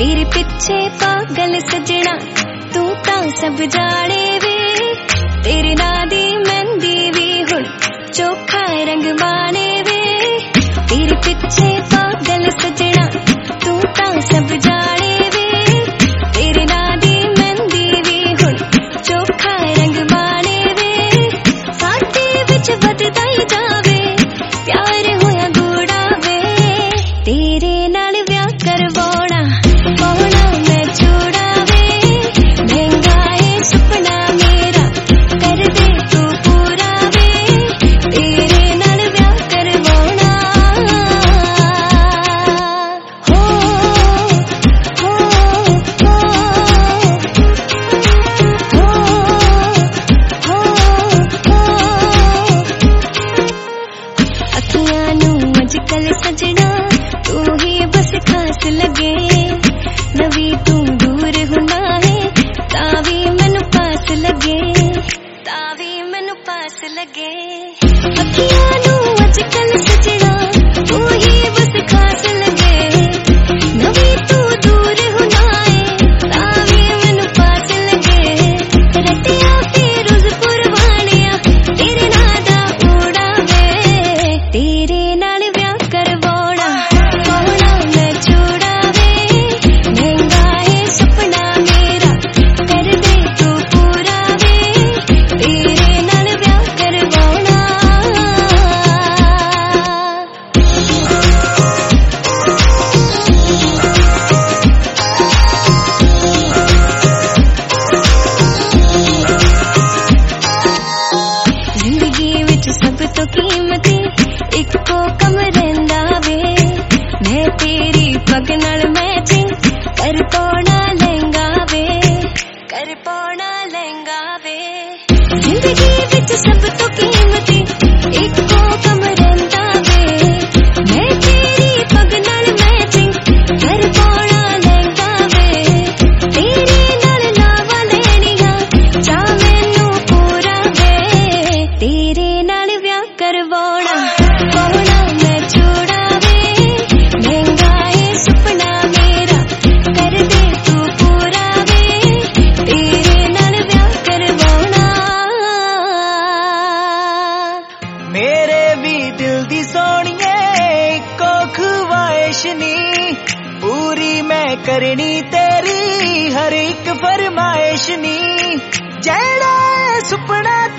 तेरे पिछे पागल सजना तू तां सब जाने वे, तेरे नां दी मेहंदी भी हुण चोखा रंग माने वे। तेरे पिछे पागल सजना तू तां सब जाने वे, तेरे नां दी मेहंदी भी हुण चोखा रंग माने वे। साडे विच वधदा ही जावे प्यार होया गूढ़ा वे, तेरे नाल व्याह करवाउणा पाउणा मैं चूड़ा वे। महंगा है सुपना मेरा कर दे तू पूरा वे, तेरे नाल व्याह करवाउणा। हो हो हो अखियां नूं अजकल सजना तू ही बस खास लगे, नवी तू दूर हुंदा है तावी मैनू पास लगे, तावी मैनू पास लगे। अखियां नूं अजकल सजना तू ही बस खास लगे, नवी तू दूर हुंदा है तावी मैनू पास लगे। रटिया फिरोजपुर वालिया तेरे नां दा ऊड़ा वे, तेरे नाल व्याह करवाउणा पाउणा मैं चूड़ा वे। महंगा है सुपना मेरा कर दे तू पूरा वे, तेरे नाल व्याह करवाउणा। जिंदगी विच सब तो कीमती इक्को कम रहिंदा वे, मैं तेरी पग नाल मैचिंग कर पाउणा लहंगा वे, कर पाउणा लहंगा वे। जिंदगी विच सब तो कीमती इक्को कम रहिंदा वे, मैं तेरी पग नाल मैचिंग कर पाउणा लहंगा वे। तेरे नाल लावा लैणियां चा मैनू पूरा वे, तेरे नाल व्याह करवाउणा पाउणा मैं चूड़ा वे। महंगा है सुपना मेरा कर दे तू पूरा वे, तेरे नाल व्याह करवाउणा। मेरे भी दिल दी सोहणिए इक्को ख्वाहिश नी, पूरी मैं करनी तेरी हर एक फरमाइश नी। जेड़ा सुपना